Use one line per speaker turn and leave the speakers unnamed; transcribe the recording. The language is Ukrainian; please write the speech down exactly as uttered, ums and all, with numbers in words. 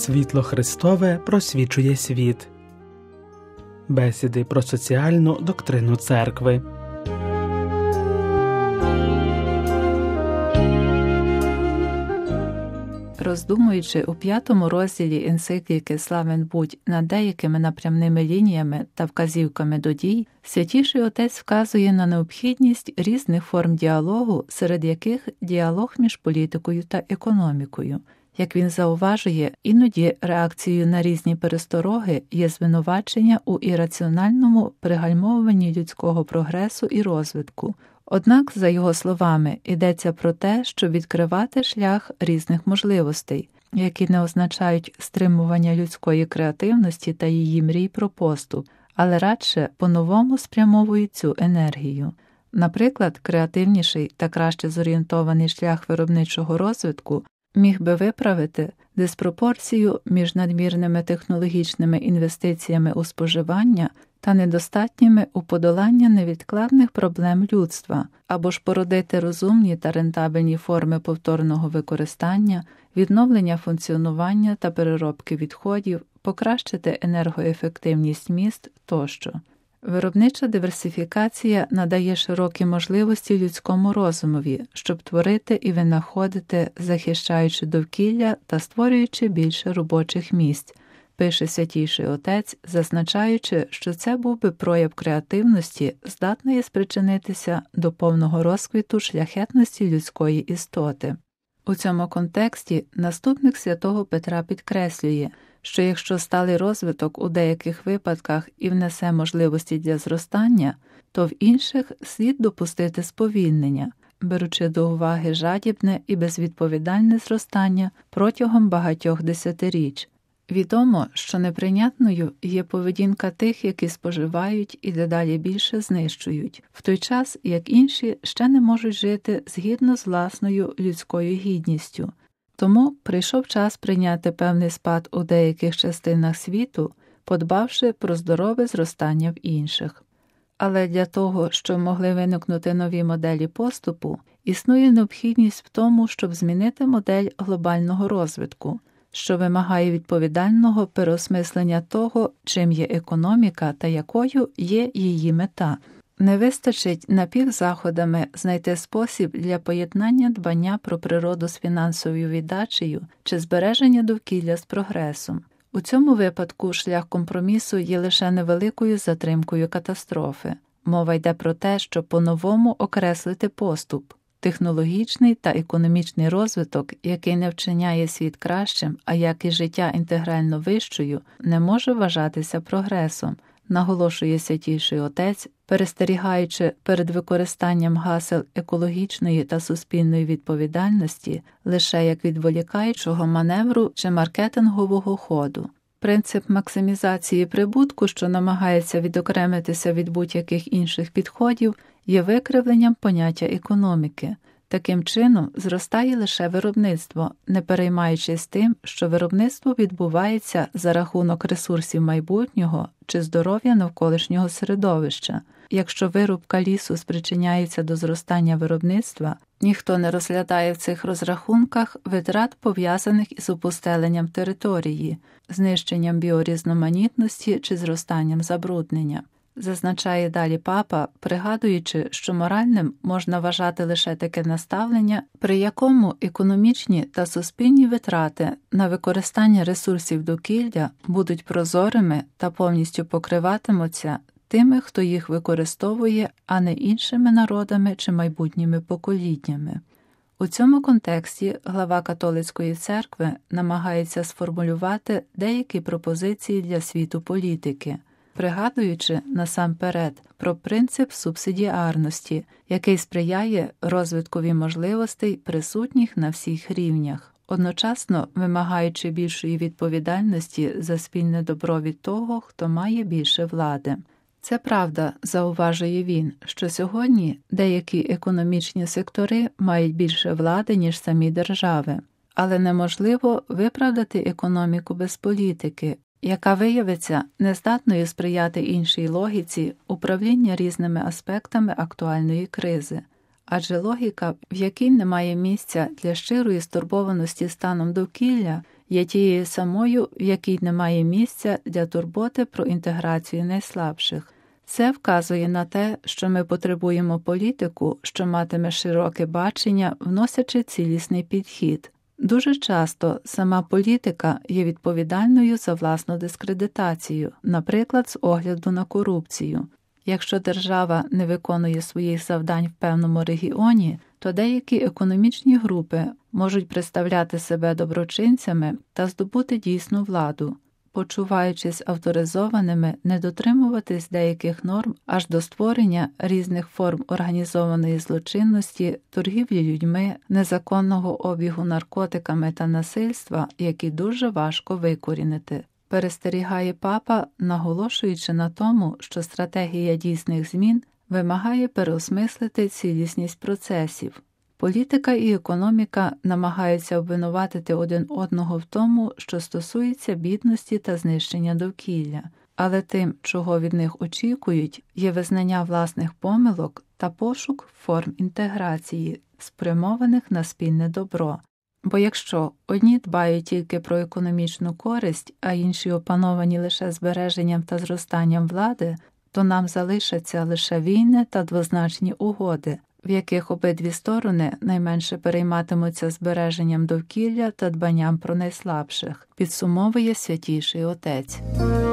Світло Христове просвічує світ. Бесіди про соціальну доктрину церкви.
Роздумуючи у п'ятому розділі енцикліки «Славен будь» над деякими напрямними лініями та вказівками до дій, Святіший Отець вказує на необхідність різних форм діалогу, серед яких діалог між політикою та економікою. Як він зауважує, іноді реакцією на різні перестороги є звинувачення у ірраціональному пригальмовуванні людського прогресу і розвитку. Однак, за його словами, йдеться про те, щоб відкривати шлях різних можливостей, які не означають стримування людської креативності та її мрій про поступ, але радше по-новому спрямовують цю енергію. Наприклад, креативніший та краще зорієнтований шлях виробничого розвитку міг би виправити диспропорцію між надмірними технологічними інвестиціями у споживання та недостатніми у подолання невідкладних проблем людства, або ж породити розумні та рентабельні форми повторного використання, відновлення функціонування та переробки відходів, покращити енергоефективність міст тощо. Виробнича диверсифікація надає широкі можливості людському розумові, щоб творити і винаходити, захищаючи довкілля та створюючи більше робочих місць, пише Святіший Отець, зазначаючи, що це був би прояв креативності, здатної спричинитися до повного розквіту шляхетності людської істоти. У цьому контексті наступник святого Петра підкреслює, що якщо сталий розвиток у деяких випадках і внесе можливості для зростання, то в інших слід допустити сповільнення, беручи до уваги жадібне і безвідповідальне зростання протягом багатьох десятиріч. Відомо, що неприйнятною є поведінка тих, які споживають і дедалі більше знищують, в той час, як інші ще не можуть жити згідно з власною людською гідністю. Тому прийшов час прийняти певний спад у деяких частинах світу, подбавши про здорове зростання в інших. Але для того, щоб могли виникнути нові моделі поступу, існує необхідність в тому, щоб змінити модель глобального розвитку, що вимагає відповідального переосмислення того, чим є економіка та якою є її мета. Не вистачить напівзаходами знайти спосіб для поєднання дбання про природу з фінансовою віддачею чи збереження довкілля з прогресом. У цьому випадку шлях компромісу є лише невеликою затримкою катастрофи. Мова йде про те, щоб по-новому окреслити поступ. Технологічний та економічний розвиток, який не вчиняє світ кращим, а як і життя інтегрально вищою, не може вважатися прогресом, наголошує Святіший Отець, перестерігаючи перед використанням гасел екологічної та суспільної відповідальності лише як відволікаючого маневру чи маркетингового ходу. Принцип максимізації прибутку, що намагається відокремитися від будь-яких інших підходів, є викривленням поняття економіки. Таким чином, зростає лише виробництво, не переймаючись тим, що виробництво відбувається за рахунок ресурсів майбутнього чи здоров'я навколишнього середовища. Якщо вирубка лісу спричиняється до зростання виробництва, ніхто не розглядає в цих розрахунках витрат, пов'язаних із опустеленням території, знищенням біорізноманітності чи зростанням забруднення. Зазначає далі папа, пригадуючи, що моральним можна вважати лише таке наставлення, при якому економічні та суспільні витрати на використання ресурсів довкілля будуть прозорими та повністю покриватимуться тими, хто їх використовує, а не іншими народами чи майбутніми поколіннями. У цьому контексті глава католицької церкви намагається сформулювати деякі пропозиції для світу політики, пригадуючи насамперед про принцип субсидіарності, який сприяє розвиткові можливостей, присутніх на всіх рівнях, одночасно вимагаючи більшої відповідальності за спільне добро від того, хто має більше влади. Це правда, зауважує він, що сьогодні деякі економічні сектори мають більше влади, ніж самі держави, але неможливо виправдати економіку без політики, яка виявиться нездатною сприяти іншій логіці управління різними аспектами актуальної кризи. Адже логіка, в якій немає місця для щирої стурбованості станом довкілля, є тією самою, в якій немає місця для турботи про інтеграцію найслабших. Це вказує на те, що ми потребуємо політику, що матиме широке бачення, вносячи цілісний підхід. Дуже часто сама політика є відповідальною за власну дискредитацію, наприклад, з огляду на корупцію. Якщо держава не виконує своїх завдань в певному регіоні, то деякі економічні групи можуть представляти себе доброчинцями та здобути дійсну владу, почуваючись авторизованими не дотримуватись деяких норм аж до створення різних форм організованої злочинності, торгівлі людьми, незаконного обігу наркотиками та насильства, які дуже важко викорінити. Перестерігає папа, наголошуючи на тому, що стратегія дійсних змін вимагає переосмислити цілісність процесів. Політика і економіка намагаються обвинуватити один одного в тому, що стосується бідності та знищення довкілля, але тим, чого від них очікують, є визнання власних помилок та пошук форм інтеграції, спрямованих на спільне добро. Бо якщо одні дбають тільки про економічну користь, а інші опановані лише збереженням та зростанням влади, то нам залишаться лише війни та двозначні угоди, в яких обидві сторони найменше перейматимуться збереженням довкілля та дбанням про найслабших, підсумовує Святійший Отець.